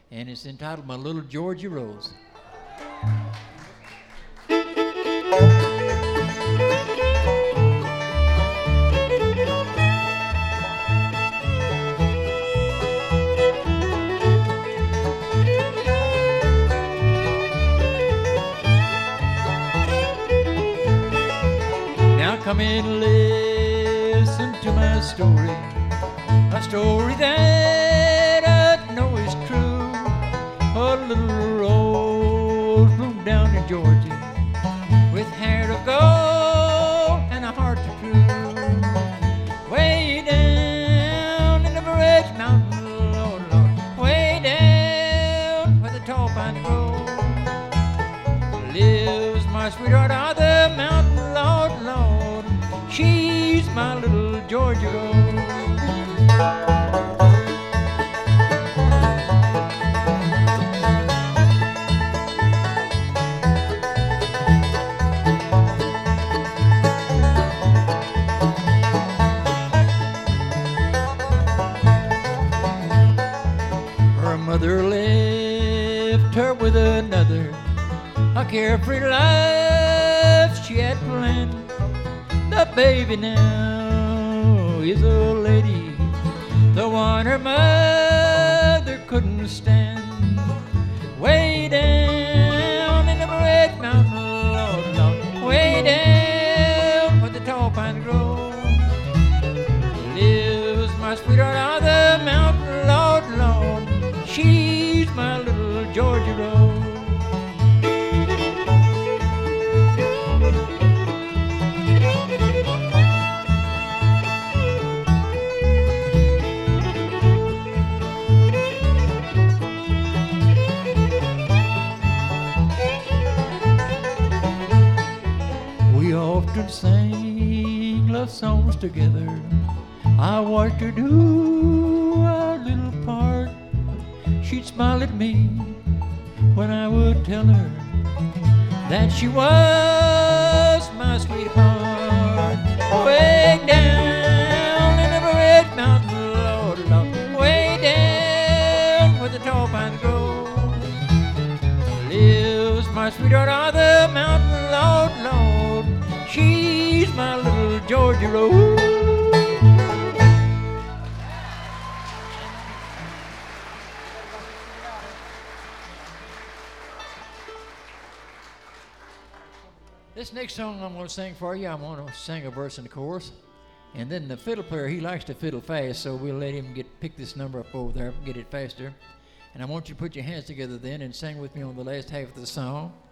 and it's entitled My Little Georgia Rose. Now come and listen to my story, a story that I know is true. A little rose bloomed down in Georgia with hair of gold and a heart of true. Way down in the Bridge Mountain, Lord, Lord, way down where the tall pines grow, lives my sweetheart on the mountain, Lord, Lord. She's my little Georgia Rose. Her mother left her with another, a carefree life she had planned. The baby now is a lady, the one her mother couldn't stand. Way down in the Red Mountain, Lord, Lord, way down where the tall pines grow, lives my sweetheart on the mountain, Lord, Lord. She's my little Georgia Rose. We often sang love songs together. I watched her do our little part. She'd smile at me when I would tell her that she was my sweetheart. Way down in the Red Mountain, Lord, Lord, way down where the tall pines grow, lives my sweetheart on the mountain, Lord, Lord. She's my little Georgia Rose. This next song I'm going to sing for you, I'm going to sing a verse and a chorus. And then the fiddle player, he likes to fiddle fast, so we'll let him pick this number up over there, get it faster. And I want you to put your hands together then and sing with me on the last half of the song.